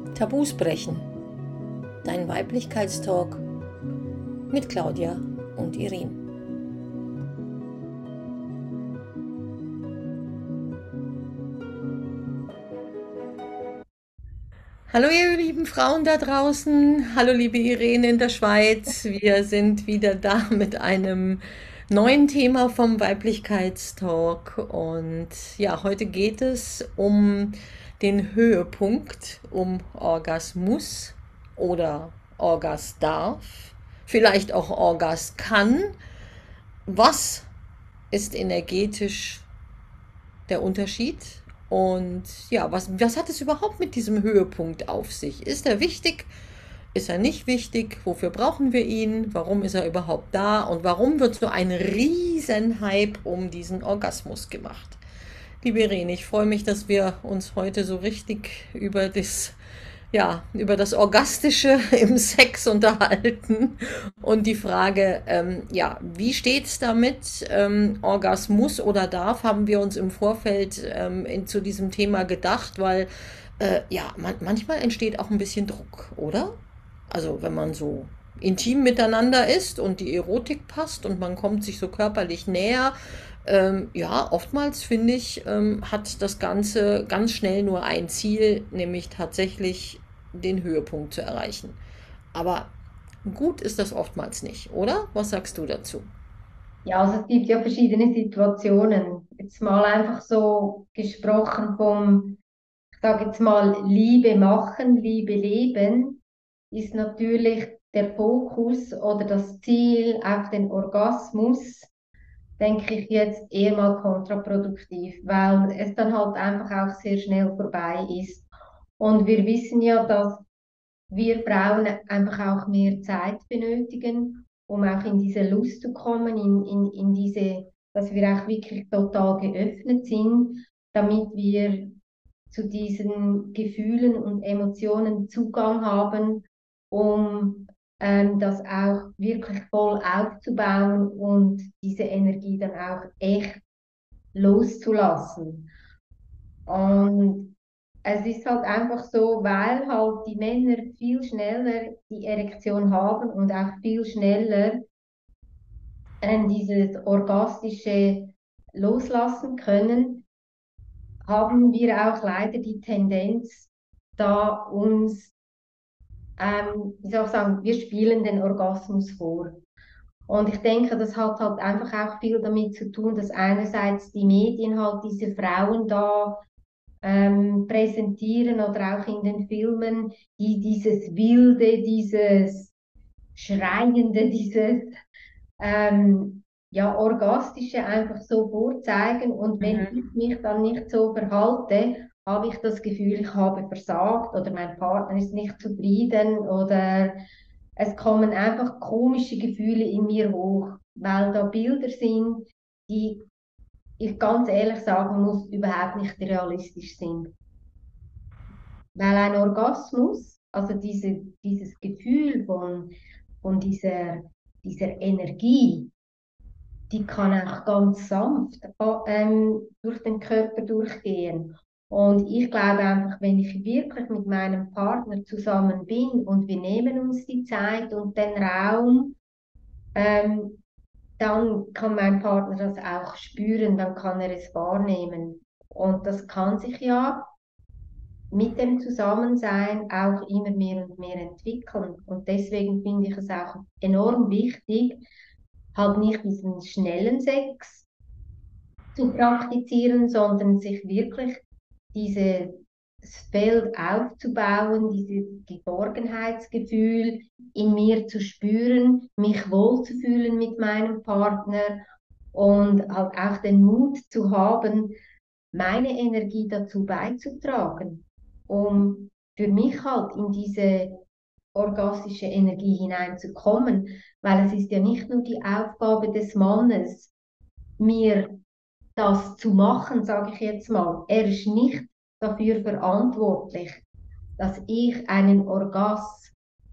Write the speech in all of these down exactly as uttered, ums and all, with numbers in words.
Tabus brechen. Dein Weiblichkeitstalk mit Claudia und Irene. Hallo ihr lieben Frauen da draußen, hallo liebe Irene in der Schweiz. Wir sind wieder da mit einem neuen Thema vom Weiblichkeitstalk und ja, heute geht es um den Höhepunkt, um Orgasmus oder Orgas darf, vielleicht auch Orgas kann. Was ist energetisch der Unterschied? Und ja, was, was hat es überhaupt mit diesem Höhepunkt auf sich? Ist er wichtig? Ist er nicht wichtig? Wofür brauchen wir ihn? Warum ist er überhaupt da? Und warum wird so ein Riesenhype um diesen Orgasmus gemacht? Liebe Irene, ich freue mich, dass wir uns heute so richtig über das, ja, über das Orgastische im Sex unterhalten und die Frage, ähm, ja, wie steht's damit? Ähm, Orgasmus oder darf, haben wir uns im Vorfeld ähm, in, zu diesem Thema gedacht, weil äh, ja, man, manchmal entsteht auch ein bisschen Druck, oder? Also wenn man so intim miteinander ist und die Erotik passt und man kommt sich so körperlich näher, ähm, ja, oftmals finde ich, ähm, hat das Ganze ganz schnell nur ein Ziel, nämlich tatsächlich den Höhepunkt zu erreichen. Aber gut ist das oftmals nicht, oder? Was sagst du dazu? Ja, also es gibt ja verschiedene Situationen. Jetzt mal einfach so gesprochen vom, ich sage jetzt mal, Liebe machen, Liebe leben, ist natürlich der Fokus oder das Ziel auf den Orgasmus, denke ich jetzt eher mal kontraproduktiv, weil es dann halt einfach auch sehr schnell vorbei ist. Und wir wissen ja, dass wir Frauen einfach auch mehr Zeit benötigen, um auch in diese Lust zu kommen, in, in, in diese, dass wir auch wirklich total geöffnet sind, damit wir zu diesen Gefühlen und Emotionen Zugang haben, um ähm, das auch wirklich voll aufzubauen und diese Energie dann auch echt loszulassen. Und es ist halt einfach so, weil halt die Männer viel schneller die Erektion haben und auch viel schneller äh, dieses orgastische loslassen können, haben wir auch leider die Tendenz, da uns, ähm, wie soll ich sagen, wir spielen den Orgasmus vor. Und ich denke, das hat halt einfach auch viel damit zu tun, dass einerseits die Medien halt diese Frauen da ähm, präsentieren oder auch in den Filmen, die dieses Wilde, dieses Schreiende, dieses ähm, ja, Orgastische einfach so vorzeigen. Und wenn ich Mhm. mich dann nicht so verhalte, habe ich das Gefühl, ich habe versagt oder mein Partner ist nicht zufrieden oder es kommen einfach komische Gefühle in mir hoch, weil da Bilder sind, die ich ganz ehrlich sagen muss, überhaupt nicht realistisch sind. Weil ein Orgasmus, also diese, dieses Gefühl von, von dieser, dieser Energie, die kann auch ganz sanft ähm, durch den Körper durchgehen. Und ich glaube einfach, wenn ich wirklich mit meinem Partner zusammen bin und wir nehmen uns die Zeit und den Raum, ähm, dann kann mein Partner das auch spüren, dann kann er es wahrnehmen. Und das kann sich ja mit dem Zusammensein auch immer mehr und mehr entwickeln. Und deswegen finde ich es auch enorm wichtig, halt nicht diesen schnellen Sex zu praktizieren, sondern sich wirklich dieses Feld aufzubauen, dieses Geborgenheitsgefühl in mir zu spüren, mich wohlzufühlen mit meinem Partner und halt auch den Mut zu haben, meine Energie dazu beizutragen, um für mich halt in diese orgastische Energie hineinzukommen, weil es ist ja nicht nur die Aufgabe des Mannes, mir das zu machen, sage ich jetzt mal. Er ist nicht dafür verantwortlich, dass ich einen Orgasmus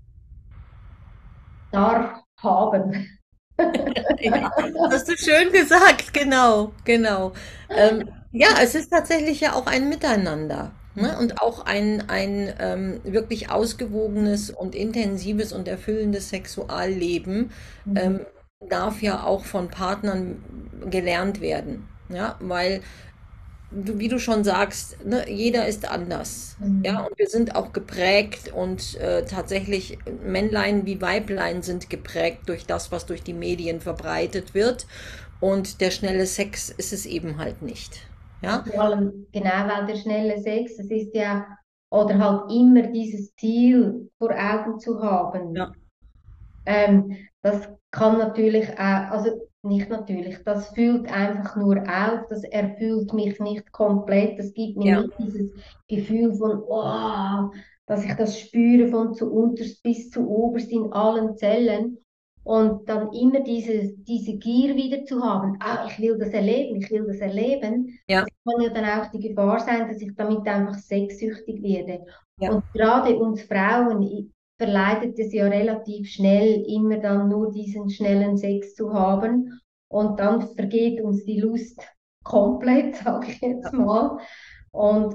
darf haben. Ja, hast du schön gesagt, genau, genau. Ähm, ja, es ist tatsächlich ja auch ein Miteinander. Ne? Und auch ein, ein ähm, wirklich ausgewogenes und intensives und erfüllendes Sexualleben Mhm. ähm, darf ja auch von Partnern gelernt werden. Ja, weil du, wie du schon sagst, ne, jeder ist anders. Ja, Mhm. und wir sind auch geprägt und äh, tatsächlich Männlein wie Weiblein sind geprägt durch das, was durch die Medien verbreitet wird. Und der schnelle Sex ist es eben halt nicht. Ja, Ja, vor allem genau, weil der schnelle Sex, das ist ja, oder halt immer dieses Ziel vor Augen zu ja, haben. Ähm, das kann natürlich auch, also nicht natürlich, das fühlt einfach nur auf, das erfüllt mich nicht komplett, das gibt mir ja, nicht dieses Gefühl von, oh, dass ich das spüre von zu unterst bis zu oberst in allen Zellen und dann immer diese, diese Gier wieder zu haben, ah, ich will das erleben, ich will das erleben, das ja, kann ja dann auch die Gefahr sein, dass ich damit einfach sexsüchtig werde. ja. Und gerade uns Frauen, verleitet es ja relativ schnell, immer dann nur diesen schnellen Sex zu haben. Und dann vergeht uns die Lust komplett, sage ich jetzt Ja. mal. Und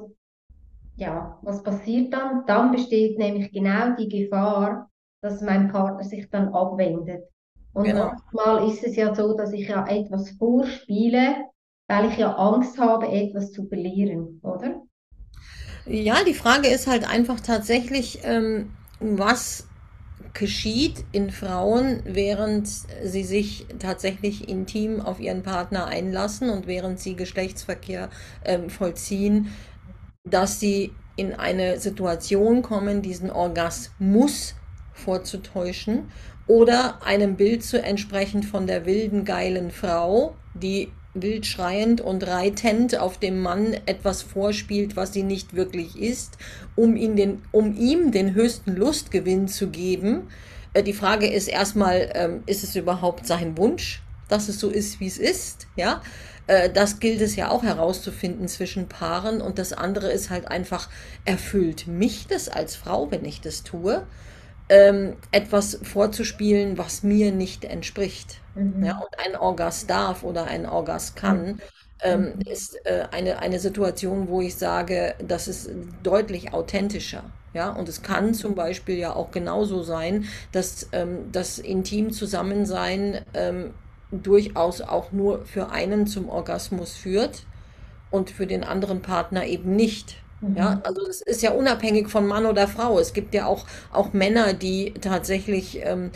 ja, was passiert dann? Dann besteht nämlich genau die Gefahr, dass mein Partner sich dann abwendet. Und Genau. oftmal ist es ja so, dass ich ja etwas vorspiele, weil ich ja Angst habe, etwas zu verlieren, oder? Ja, die Frage ist halt einfach tatsächlich, ähm, was geschieht in Frauen, während sie sich tatsächlich intim auf ihren Partner einlassen und während sie Geschlechtsverkehr ähm, vollziehen, dass sie in eine Situation kommen, diesen Orgasmus vorzutäuschen oder einem Bild zu entsprechen von der wilden, geilen Frau, die wild schreiend und reitend auf dem Mann etwas vorspielt, was sie nicht wirklich ist, um, ihn den, um ihm den höchsten Lustgewinn zu geben. Äh, die Frage ist erstmal, ähm, ist es überhaupt sein Wunsch, dass es so ist, wie es ist? Ja, äh, das gilt es ja auch herauszufinden zwischen Paaren. Und das andere ist halt einfach, erfüllt mich das als Frau, wenn ich das tue, ähm, etwas vorzuspielen, was mir nicht entspricht. Ja, Mhm. und ein Orgas darf oder ein Orgas Mhm. kann, ähm, Mhm. ist äh, eine, eine Situation, wo ich sage, das ist deutlich authentischer. Ja, und es kann zum Beispiel ja auch genauso sein, dass ähm, das Intim-Zusammensein ähm, durchaus auch nur für einen zum Orgasmus führt und für den anderen Partner eben nicht. Ja, Mhm. also das ist ja unabhängig von Mann oder Frau. Es gibt ja auch, auch Männer, die tatsächlich ähm,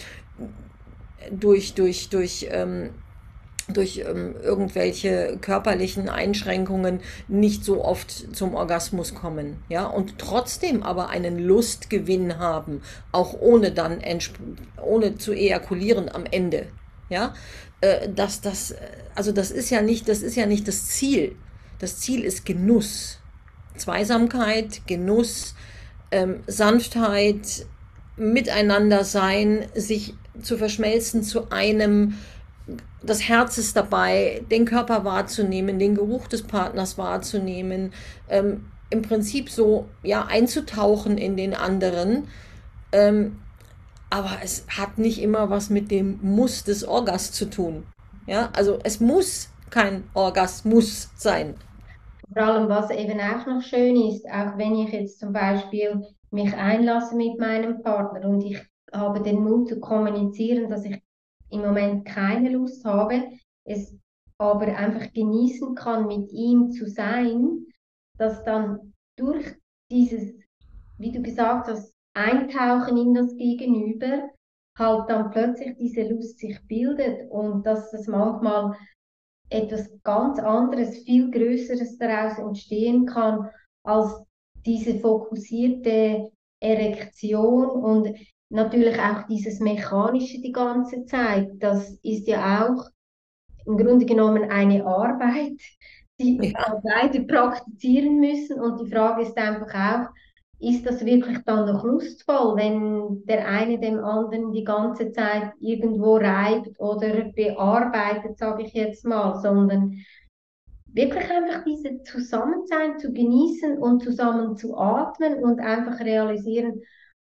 durch, durch, durch, ähm, durch ähm, irgendwelche körperlichen Einschränkungen nicht so oft zum Orgasmus kommen, ja, und trotzdem aber einen Lustgewinn haben, auch ohne dann ohne zu ejakulieren am Ende, ja, äh, dass das, also das ist ja nicht, das ist ja nicht das Ziel. Das Ziel ist Genuss, Zweisamkeit, Genuss, ähm, Sanftheit, Miteinander sein, sich zu verschmelzen zu einem, das Herz ist dabei, den Körper wahrzunehmen, den Geruch des Partners wahrzunehmen, ähm, im Prinzip so ja einzutauchen in den anderen. Ähm, aber es hat nicht immer was mit dem Muss des Orgas zu tun. Ja, also es muss kein Orgasmus sein. Vor allem, was eben auch noch schön ist, auch wenn ich jetzt zum Beispiel mich einlasse mit meinem Partner und ich habe den Mut zu kommunizieren, dass ich im Moment keine Lust habe, es aber einfach genießen kann, mit ihm zu sein, dass dann durch dieses, wie du gesagt hast, Eintauchen in das Gegenüber halt dann plötzlich diese Lust sich bildet und dass das manchmal etwas ganz anderes, viel Größeres daraus entstehen kann, als diese fokussierte Erektion und natürlich auch dieses Mechanische die ganze Zeit. Das ist ja auch im Grunde genommen eine Arbeit, die Ja, wir beide praktizieren müssen. Und die Frage ist einfach auch, ist das wirklich dann noch lustvoll, wenn der eine dem anderen die ganze Zeit irgendwo reibt oder bearbeitet, sage ich jetzt mal, sondern wirklich einfach diese Zusammensein zu genießen und zusammen zu atmen und einfach realisieren,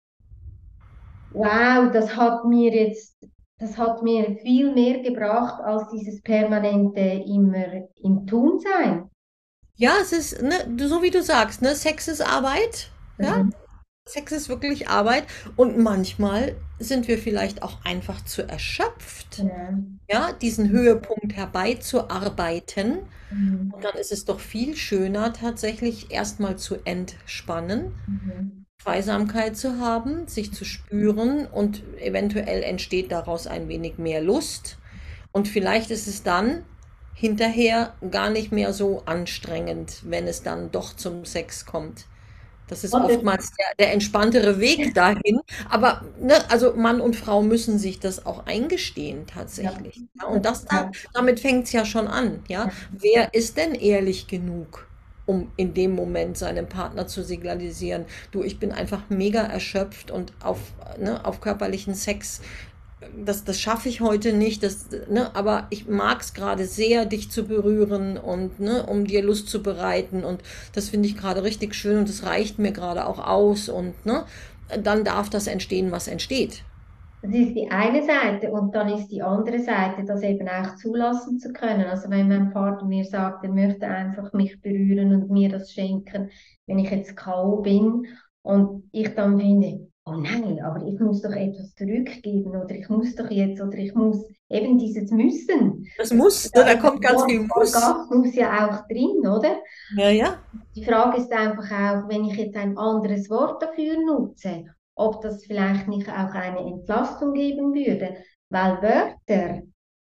wow, das hat mir jetzt, das hat mir viel mehr gebracht als dieses permanente immer im Tun sein. Ja, es ist, ne, du- so wie du sagst, ne, Sex ist Arbeit. Ja, Mhm. Sex ist wirklich Arbeit. Und manchmal sind wir vielleicht auch einfach zu erschöpft, Genau. ja, diesen Höhepunkt herbeizuarbeiten. Mhm. Und dann ist es doch viel schöner, tatsächlich erstmal zu entspannen, Mhm. Zweisamkeit zu haben, sich zu spüren und eventuell entsteht daraus ein wenig mehr Lust. Und vielleicht ist es dann hinterher gar nicht mehr so anstrengend, wenn es dann doch zum Sex kommt. Das ist Oder? oftmals der, der entspanntere Weg dahin. Aber ne, also Mann und Frau müssen sich das auch eingestehen Ja. tatsächlich. Ja, Das und das da, auch. damit fängt es ja schon an. Ja? Ja. Wer ist denn ehrlich genug, um in dem Moment seinem Partner zu signalisieren, du, ich bin einfach mega erschöpft und auf, ne, auf körperlichen Sex das, das schaffe ich heute nicht, das, ne, aber ich mag es gerade sehr, dich zu berühren und ne, um dir Lust zu bereiten und das finde ich gerade richtig schön und das reicht mir gerade auch aus und ne, dann darf das entstehen, was entsteht. Das ist die eine Seite und dann ist die andere Seite, das eben auch zulassen zu können. Also wenn mein Partner mir sagt, er möchte einfach mich berühren und mir das schenken, wenn ich jetzt K O bin und ich dann finde, oh nein, aber ich muss doch etwas zurückgeben oder ich muss doch jetzt oder ich muss eben dieses Müssen. Das Das ist muss, ne, ja da im kommt ganz Or- viel Muss. Orgasmus ja auch drin, oder? Ja, ja. Die Frage ist einfach auch, wenn ich jetzt ein anderes Wort dafür nutze, ob das vielleicht nicht auch eine Entlastung geben würde. Weil Wörter,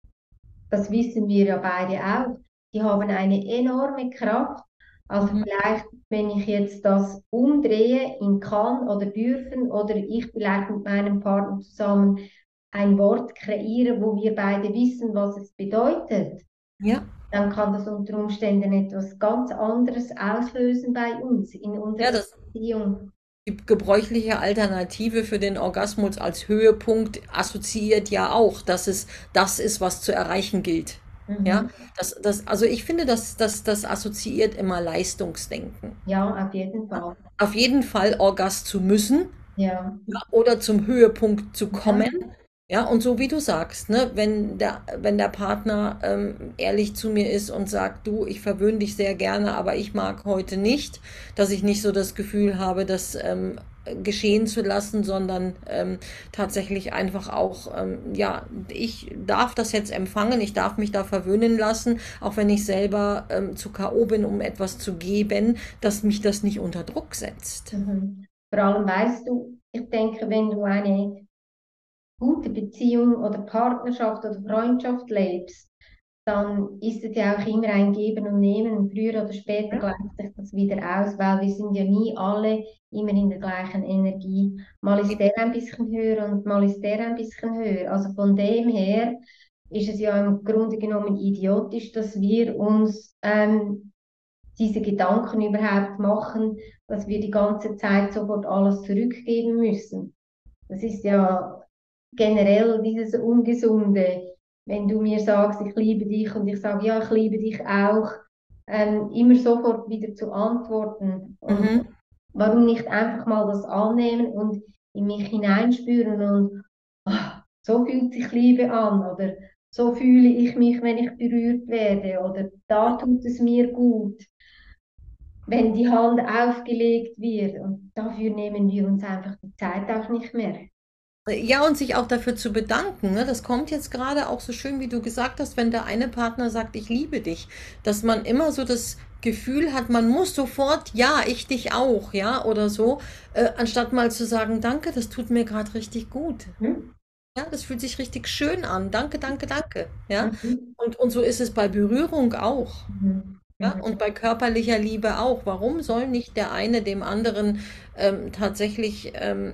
das wissen wir ja beide auch, die haben eine enorme Kraft. Also Mhm. vielleicht, wenn ich jetzt das umdrehe in kann oder dürfen oder ich vielleicht mit meinem Partner zusammen ein Wort kreiere, wo wir beide wissen, was es bedeutet, Ja. dann kann das unter Umständen etwas ganz anderes auslösen bei uns in Ja, unserer das Beziehung. die gebräuchliche Alternative für den Orgasmus als Höhepunkt assoziiert ja auch, dass es das ist, was zu erreichen gilt. Ja, Mhm. das, das, also ich finde, dass das, das assoziiert immer Leistungsdenken. Ja, auf jeden Fall. Auf jeden Fall Orgas zu müssen, Ja. ja, oder zum Höhepunkt zu Ja. kommen. Ja, und so wie du sagst, ne, wenn der, wenn der Partner ähm, ehrlich zu mir ist und sagt, du, ich verwöhne dich sehr gerne, aber ich mag heute nicht, dass ich nicht so das Gefühl habe, das ähm, geschehen zu lassen, sondern ähm, tatsächlich einfach auch, ähm, ja, ich darf das jetzt empfangen, ich darf mich da verwöhnen lassen, auch wenn ich selber ähm, zu K O bin, um etwas zu geben, dass mich das nicht unter Druck setzt. Mhm. Vor allem weißt du, ich denke, wenn du eine gute Beziehung oder Partnerschaft oder Freundschaft lebst, dann ist es ja auch immer ein Geben und Nehmen. Und früher oder später Ja. gleicht sich das wieder aus, weil wir sind ja nie alle immer in der gleichen Energie. Mal ist der ein bisschen höher und mal ist der ein bisschen höher. Also von dem her ist es ja im Grunde genommen idiotisch, dass wir uns ähm, diese Gedanken überhaupt machen, dass wir die ganze Zeit sofort alles zurückgeben müssen. Das ist ja generell dieses Ungesunde, wenn du mir sagst, ich liebe dich und ich sage, ja, ich liebe dich auch, ähm, immer sofort wieder zu antworten. Und Mhm. warum nicht einfach mal das annehmen und in mich hineinspüren und ah, so fühlt sich Liebe an oder so fühle ich mich, wenn ich berührt werde oder da tut es mir gut, wenn die Hand aufgelegt wird. Und dafür nehmen wir uns einfach die Zeit auch nicht mehr. Ja, und sich auch dafür zu bedanken, ne? Das kommt jetzt gerade auch so schön, wie du gesagt hast, wenn der eine Partner sagt, ich liebe dich, dass man immer so das Gefühl hat, man muss sofort, ja, ich dich auch, ja, oder so, äh, anstatt mal zu sagen, danke, das tut mir gerade richtig gut. Hm? Ja, das fühlt sich richtig schön an. Danke, danke, danke. Ja, Mhm. und, und so ist es bei Berührung auch. Mhm. Ja, Mhm. und bei körperlicher Liebe auch. Warum soll nicht der eine dem anderen ähm, tatsächlich ähm,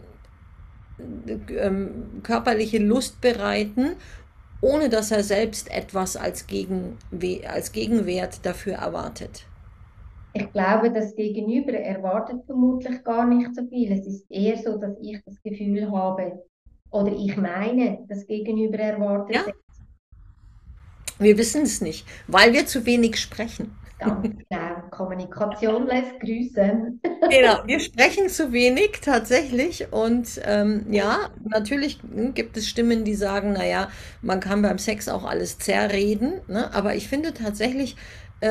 ähm, körperliche Lust bereiten, ohne dass er selbst etwas als, Gegen, als Gegenwert dafür erwartet. Ich glaube, das Gegenüber erwartet vermutlich gar nicht so viel. Es ist eher so, dass ich das Gefühl habe, oder ich meine, das Gegenüber erwartet Ja, wir wissen es nicht, weil wir zu wenig sprechen. ganz genau. Kommunikation lässt grüßen. Genau, wir sprechen zu wenig tatsächlich und ähm, ja, natürlich hm, gibt es Stimmen, die sagen, naja, man kann beim Sex auch alles zerreden, ne? Aber ich finde tatsächlich, ähm,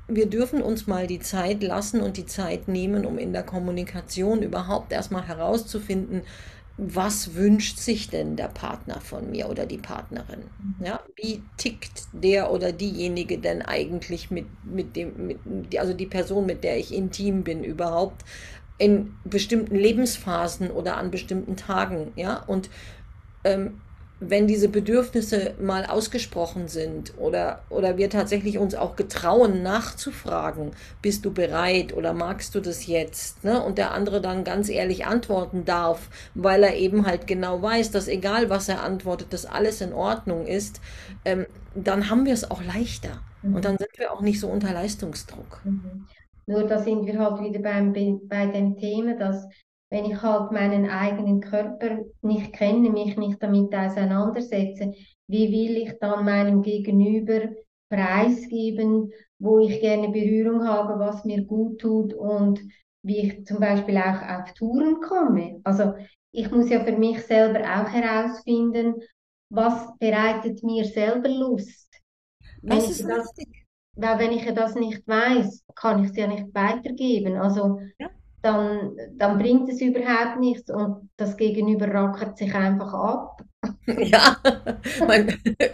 wir dürfen uns mal die Zeit lassen und die Zeit nehmen, um in der Kommunikation überhaupt erstmal herauszufinden, was wünscht sich denn der Partner von mir oder die Partnerin? Ja, wie tickt der oder diejenige denn eigentlich mit, mit dem, mit, die- also die Person, mit der ich intim bin, überhaupt in bestimmten Lebensphasen oder an bestimmten Tagen? Ja, und ähm, wenn diese Bedürfnisse mal ausgesprochen sind oder, oder wir tatsächlich uns auch getrauen, nachzufragen, bist du bereit oder magst du das jetzt? Ne? Und der andere dann ganz ehrlich antworten darf, weil er eben halt genau weiß, dass egal was er antwortet, dass alles in Ordnung ist, ähm, dann haben wir es auch leichter. Und Mhm. dann sind wir auch nicht so unter Leistungsdruck. Mhm. Nur da sind wir halt wieder beim, bei dem Thema, dass wenn ich halt meinen eigenen Körper nicht kenne, mich nicht damit auseinandersetze, wie will ich dann meinem Gegenüber preisgeben, wo ich gerne Berührung habe, was mir gut tut und wie ich zum Beispiel auch auf Touren komme. Also ich muss ja für mich selber auch herausfinden, was bereitet mir selber Lust. Wenn Das ich ist das richtig. weil wenn ich ja das nicht weiß, kann ich es ja nicht weitergeben. Also Ja. dann, dann bringt es überhaupt nichts und das Gegenüber rackert sich einfach ab. Ja, man,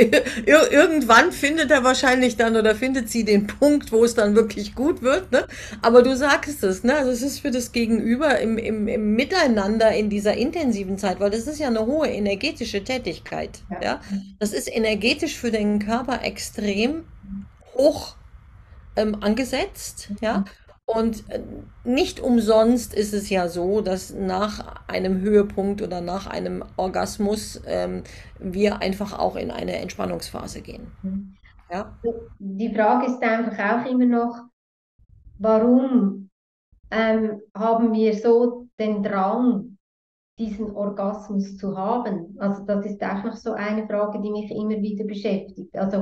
ir irgendwann findet er wahrscheinlich dann oder findet sie den Punkt, wo es dann wirklich gut wird, ne? Aber du sagst es, ne? Also es ist für das Gegenüber im, im, im Miteinander in dieser intensiven Zeit, weil das ist ja eine hohe energetische Tätigkeit, Ja. ja? Das ist energetisch für den Körper extrem hoch ähm, angesetzt, ja. Und äh, nicht umsonst ist es ja so, dass nach einem Höhepunkt oder nach einem Orgasmus ähm, wir einfach auch in eine Entspannungsphase gehen. Ja, Die Frage ist einfach auch immer noch, warum ähm, haben wir so den Drang, diesen Orgasmus zu haben? Also das ist auch noch so eine Frage, die mich immer wieder beschäftigt. Also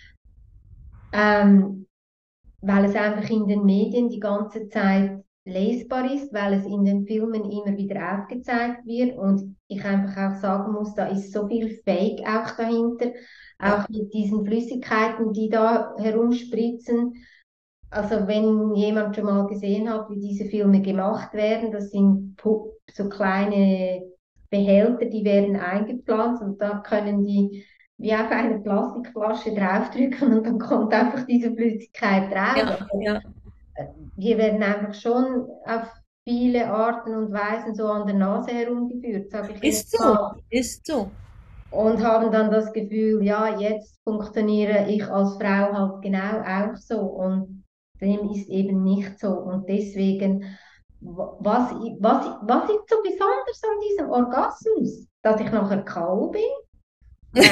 ähm, weil es einfach in den Medien die ganze Zeit lesbar ist, weil es in den Filmen immer wieder aufgezeigt wird und ich einfach auch sagen muss, da ist so viel Fake auch dahinter, ja, auch mit diesen Flüssigkeiten, die da herumspritzen. Also wenn jemand schon mal gesehen hat, wie diese Filme gemacht werden, das sind pu- so kleine Behälter, die werden eingepflanzt und da können die wie auf eine Plastikflasche draufdrücken und dann kommt einfach diese Flüssigkeit drauf. ja, ja. Wir werden einfach schon auf viele Arten und Weisen so an der Nase herumgeführt, sage ich Ihnen Ist so, mal, ist so. und haben dann das Gefühl, ja, jetzt funktioniere ich als Frau halt genau auch so und dem ist eben nicht so und deswegen, wa- was, i- was, i- was ist so besonders an diesem Orgasmus, dass ich nachher K O bin? Weil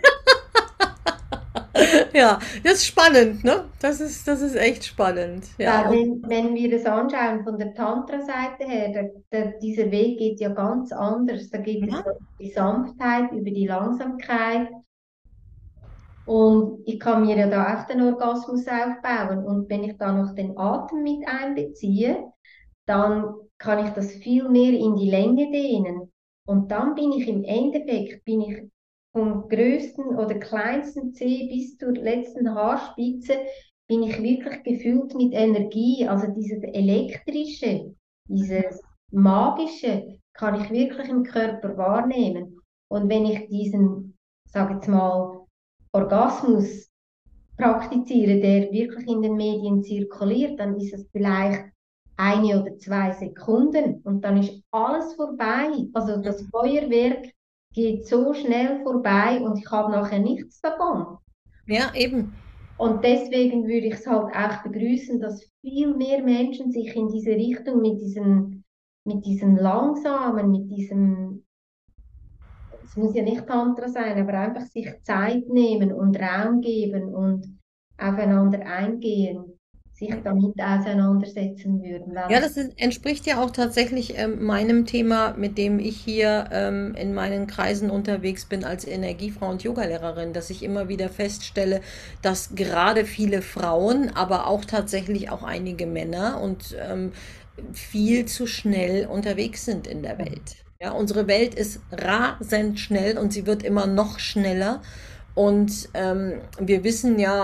Ja, das ist spannend, ne? Das ist, das ist echt spannend. Ja, Weil und wenn, wenn wir das anschauen von der Tantra-Seite her, der, der, dieser Weg geht ja ganz anders. Da geht es ja, über die Sanftheit, über die Langsamkeit. Und ich kann mir ja da auch den Orgasmus aufbauen. Und wenn ich da noch den Atem mit einbeziehe, dann kann ich das viel mehr in die Länge dehnen. Und dann bin ich im Endeffekt, bin ich vom größten oder kleinsten Zeh bis zur letzten Haarspitze, bin ich wirklich gefüllt mit Energie. Also dieses elektrische, dieses magische kann ich wirklich im Körper wahrnehmen. Und wenn ich diesen, sage jetzt mal, Orgasmus praktiziere, der wirklich in den Medien zirkuliert, dann ist es vielleicht eine oder zwei Sekunden und dann ist alles vorbei. Also das Feuerwerk geht so schnell vorbei und ich habe nachher nichts davon. ja, eben. Und deswegen würde ich es halt auch begrüßen, dass viel mehr Menschen sich in diese Richtung mit diesem, mit diesem langsamen, mit diesem, es muss ja nicht Tantra sein, aber einfach sich Zeit nehmen und Raum geben und aufeinander eingehen, sich damit auseinandersetzen würden. Weil Ja, ich, das ist, entspricht ja auch tatsächlich ähm, meinem Thema, mit dem ich hier ähm, in meinen Kreisen unterwegs bin als Energiefrau und Yogalehrerin, dass ich immer wieder feststelle, dass gerade viele Frauen, aber auch tatsächlich auch einige Männer und ähm, viel zu schnell unterwegs sind in der Welt. Ja, unsere Welt ist rasend schnell und sie wird immer noch schneller. Und ähm, wir wissen ja,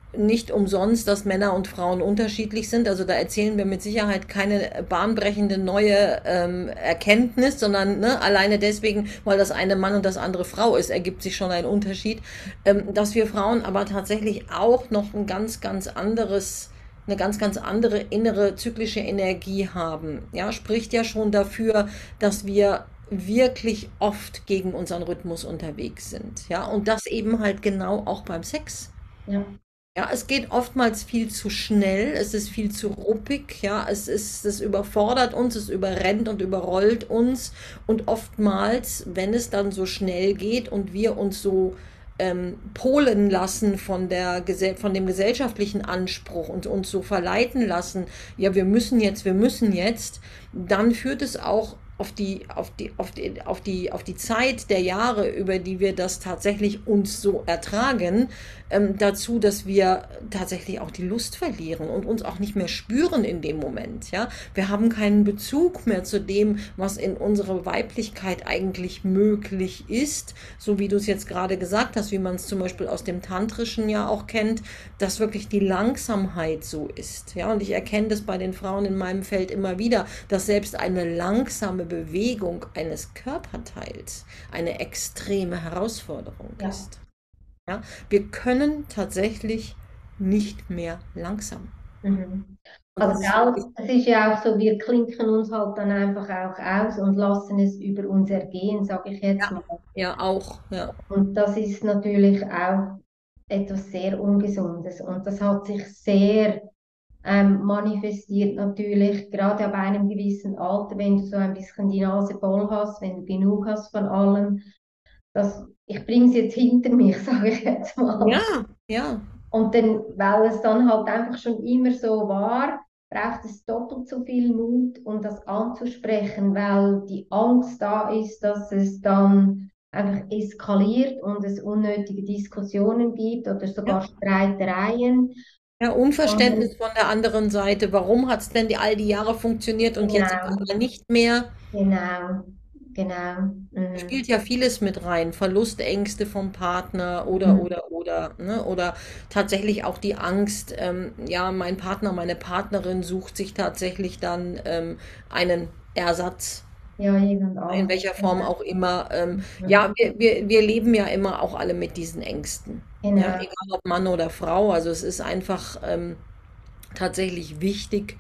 nicht umsonst, dass Männer und Frauen unterschiedlich sind. Also da erzählen wir mit Sicherheit keine bahnbrechende neue ähm, Erkenntnis, sondern ne, alleine deswegen, weil das eine Mann und das andere Frau ist, ergibt sich schon ein Unterschied. Ähm, dass wir Frauen aber tatsächlich auch noch ein ganz, ganz anderes, eine ganz, ganz andere innere zyklische Energie haben. Ja, spricht ja schon dafür, dass wir wirklich oft gegen unseren Rhythmus unterwegs sind. Ja, und das eben halt genau auch beim Sex. Ja. Ja, es geht oftmals viel zu schnell, es ist viel zu ruppig, ja, es ist, es überfordert uns, es überrennt und überrollt uns und oftmals, wenn es dann so schnell geht und wir uns so ähm, polen lassen von der, Gesell- von dem gesellschaftlichen Anspruch und uns so verleiten lassen, ja, wir müssen jetzt, wir müssen jetzt, dann führt es auch auf die, auf die, auf die, auf die, auf die Zeit der Jahre, über die wir das tatsächlich uns so ertragen, ähm, dazu, dass wir tatsächlich auch die Lust verlieren und uns auch nicht mehr spüren in dem Moment. Ja? Wir haben keinen Bezug mehr zu dem, was in unserer Weiblichkeit eigentlich möglich ist, so wie du es jetzt gerade gesagt hast, wie man es zum Beispiel aus dem Tantrischen ja auch kennt, dass wirklich die Langsamkeit so ist. Ja? Und ich erkenne das bei den Frauen in meinem Feld immer wieder, dass selbst eine langsame Bewegung eines Körperteils eine extreme Herausforderung Ja. ist. Ja, wir können tatsächlich nicht mehr langsam. Mhm. Und Also, das ist wirklich, gell, es ist ja auch so, wir klinken uns halt dann einfach auch aus und lassen es über uns ergehen, sage ich jetzt ja, mal. ja, auch, ja. Und das ist natürlich auch etwas sehr Ungesundes. Und das hat sich sehr ähm, manifestiert natürlich, gerade ab einem gewissen Alter, wenn du so ein bisschen die Nase voll hast, wenn du genug hast von allem. Das, ich bringe es jetzt hinter mich, sage ich jetzt mal. Ja, ja, Und dann, weil es dann halt einfach schon immer so war, braucht es doppelt so viel Mut, um das anzusprechen, weil die Angst da ist, dass es dann einfach eskaliert und es unnötige Diskussionen gibt oder sogar ja. Streitereien. Ja, Und Unverständnis von der anderen Seite. Warum hat es denn die all die Jahre funktioniert und jetzt auf genau, einmal nicht mehr? genau, genau. Da Mhm. spielt ja vieles mit rein. Verlustängste vom Partner oder, Mhm. oder, oder, ne? Oder tatsächlich auch die Angst, ähm, ja, mein Partner, meine Partnerin sucht sich tatsächlich dann ähm, einen Ersatz. Ja, irgend In anders. welcher Form Genau. auch immer. Ähm, Mhm. ja, wir, wir, wir leben ja immer auch alle mit diesen Ängsten. Ja, Genau. egal ob Mann oder Frau. Also es ist einfach ähm, tatsächlich wichtig,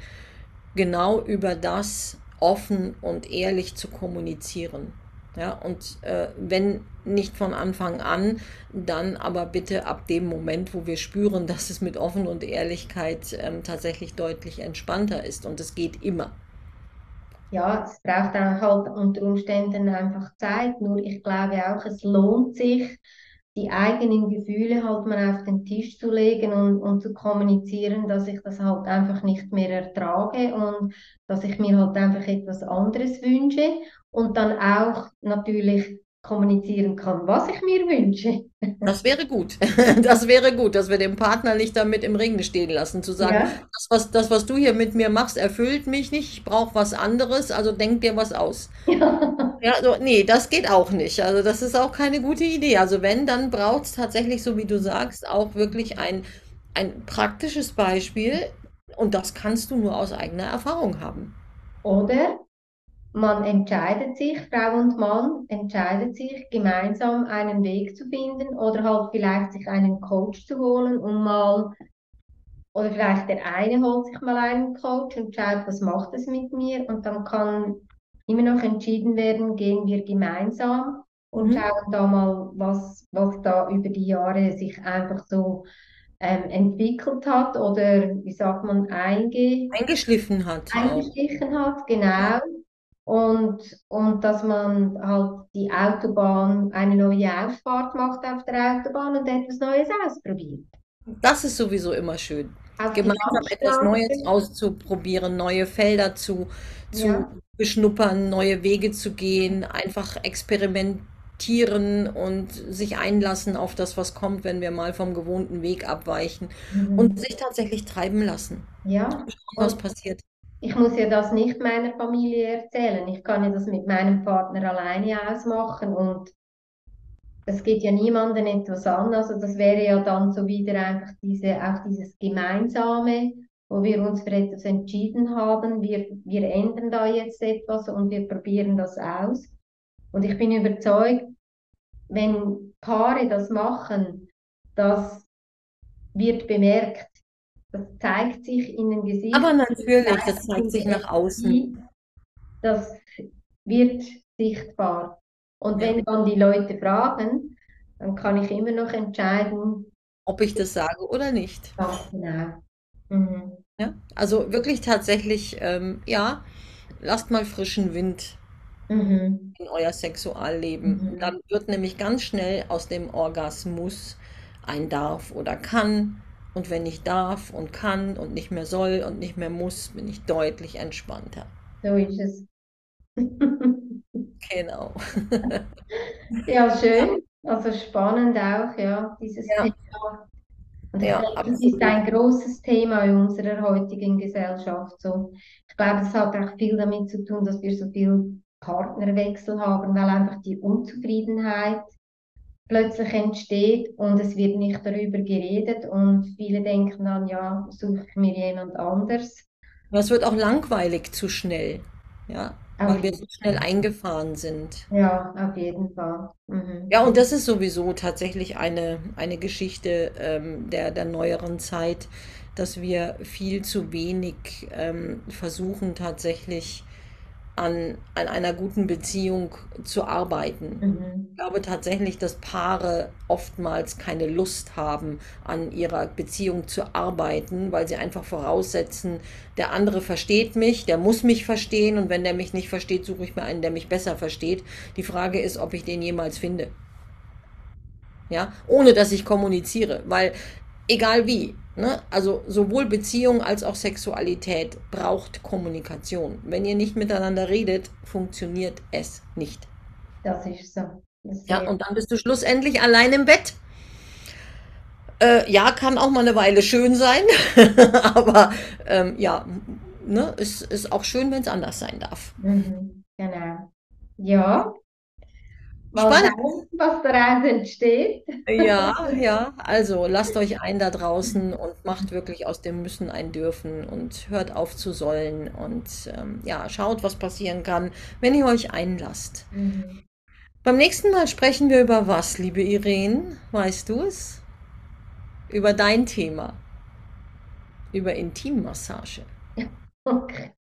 genau über das offen und ehrlich zu kommunizieren. Ja, und äh, wenn nicht von Anfang an, dann aber bitte ab dem Moment, wo wir spüren, dass es mit Offen und Ehrlichkeit ähm, tatsächlich deutlich entspannter ist. Und es geht immer. Ja, es braucht dann halt unter Umständen einfach Zeit. Nur ich glaube auch, es lohnt sich, die eigenen Gefühle halt mal auf den Tisch zu legen und, und zu kommunizieren, dass ich das halt einfach nicht mehr ertrage und dass ich mir halt einfach etwas anderes wünsche und dann auch natürlich kommunizieren kann, was ich mir wünsche. Das wäre gut. Das wäre gut, dass wir den Partner nicht damit im Regen stehen lassen, zu sagen, Ja, das, was, das, was du hier mit mir machst, erfüllt mich nicht, ich brauche was anderes, also denk dir was aus. ja, Ja, so, nee, das geht auch nicht. Also das ist auch keine gute Idee. Also wenn, dann braucht es tatsächlich, so wie du sagst, auch wirklich ein, ein praktisches Beispiel und das kannst du nur aus eigener Erfahrung haben. oder? Man entscheidet sich, Frau und Mann entscheidet sich, gemeinsam einen Weg zu finden oder halt vielleicht sich einen Coach zu holen und mal, oder vielleicht der eine holt sich mal einen Coach und schaut, was macht es mit mir und dann kann immer noch entschieden werden, gehen wir gemeinsam und Mhm. schauen da mal, was, was da über die Jahre sich einfach so ähm, entwickelt hat oder wie sagt man, einge, Eingeschliffen hat auch. eingeschlichen hat, Ja. genau. Und, und dass man halt die Autobahn, eine neue Auffahrt macht auf der Autobahn und etwas Neues ausprobiert. Das ist sowieso immer schön. Auf die Gemeinsam etwas Neues Landstraße, auszuprobieren, neue Felder zu, zu ja. beschnuppern, neue Wege zu gehen, einfach experimentieren und sich einlassen auf das, was kommt, wenn wir mal vom gewohnten Weg abweichen und Mhm. sich tatsächlich treiben lassen. Ja. Schauen, was Und passiert. ich muss ja das nicht meiner Familie erzählen. Ich kann ja das mit meinem Partner alleine ausmachen und das geht ja niemandem etwas an. Also das wäre ja dann so wieder einfach diese, auch dieses Gemeinsame, wo wir uns für etwas entschieden haben. Wir, wir ändern da jetzt etwas und wir probieren das aus. Und ich bin überzeugt, wenn Paare das machen, das wird bemerkt. Das zeigt sich in den Aber Gesichtern, das natürlich, das zeigt sich zeigt in sich der nach außen. Energie, das wird sichtbar. Und Ja. wenn dann die Leute fragen, dann kann ich immer noch entscheiden, Ob ich das sage oder nicht. ganz genau. Mhm. Ja? Also wirklich tatsächlich, ähm, ja, lasst mal frischen Wind Mhm. in euer Sexualleben. Mhm. Dann wird nämlich ganz schnell aus dem Orgasmus ein darf oder kann. Und wenn ich darf und kann und nicht mehr soll und nicht mehr muss, bin ich deutlich entspannter. So ist es. Genau. Ja, schön. Also spannend auch, ja, dieses Ja, Thema. Und ich ja, glaube, das ist absolut. ein großes Thema in unserer heutigen Gesellschaft. So, ich glaube, es hat auch viel damit zu tun, dass wir so viel Partnerwechsel haben, weil einfach die Unzufriedenheit plötzlich entsteht und es wird nicht darüber geredet und viele denken dann, ja, suche ich mir jemand anders. Aber es wird auch langweilig zu schnell. Ja, Auf weil wir so jeden schnell Fall. eingefahren sind. Ja, auf jeden Fall. Ja, Mhm. und das ist sowieso tatsächlich eine, eine Geschichte ähm, der, der neueren Zeit, dass wir viel zu wenig ähm, versuchen, tatsächlich an, an einer guten Beziehung zu arbeiten. Ich Mhm. glaube tatsächlich, dass Paare oftmals keine Lust haben, an ihrer Beziehung zu arbeiten, weil sie einfach voraussetzen, der andere versteht mich, der muss mich verstehen und wenn der mich nicht versteht, suche ich mir einen, der mich besser versteht. Die Frage ist, ob ich den jemals finde, ja, ohne dass ich kommuniziere, weil egal wie, ne, also sowohl Beziehung als auch Sexualität braucht Kommunikation. Wenn ihr nicht miteinander redet, funktioniert es nicht. Das ist so. Das Ja, sehe und dann bist du schlussendlich allein im Bett. Äh, ja, kann auch mal eine Weile schön sein, aber ähm, ja, ne, es ist auch schön, wenn es anders sein darf. Mhm. Genau. Ja, mal Spannend. schauen, was daraus entsteht. Ja, ja, also lasst euch ein da draußen und macht wirklich aus dem Müssen ein Dürfen und hört auf zu sollen und ähm, ja, schaut, was passieren kann, wenn ihr euch einlasst. Mhm. Beim nächsten Mal sprechen wir über was, liebe Irene? Weißt du es? Über dein Thema, über Intimmassage. Okay.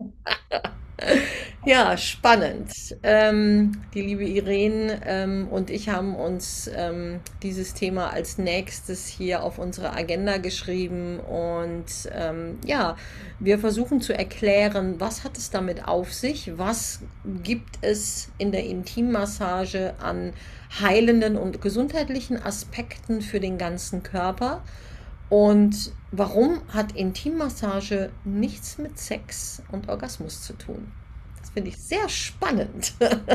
Ja, spannend. Ähm, die liebe Irene ähm, und ich haben uns ähm, dieses Thema als nächstes hier auf unsere Agenda geschrieben und ähm, ja, wir versuchen zu erklären, was hat es damit auf sich, was gibt es in der Intimmassage an heilenden und gesundheitlichen Aspekten für den ganzen Körper. Und warum hat Intimmassage nichts mit Sex und Orgasmus zu tun? Das finde ich sehr spannend.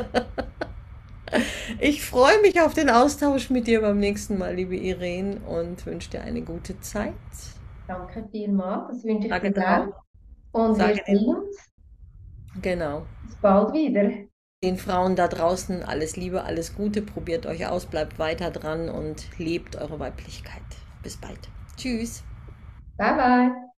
Ich freue mich auf den Austausch mit dir beim nächsten Mal, liebe Irene, und wünsche dir eine gute Zeit. Danke vielmals, das wünsche ich Sage dir auch. drauf, Und wir sage sehen den, uns genau, bis bald wieder. den Frauen da draußen alles Liebe, alles Gute, probiert euch aus, bleibt weiter dran und lebt eure Weiblichkeit. Bis bald. Tschüss. Bye bye.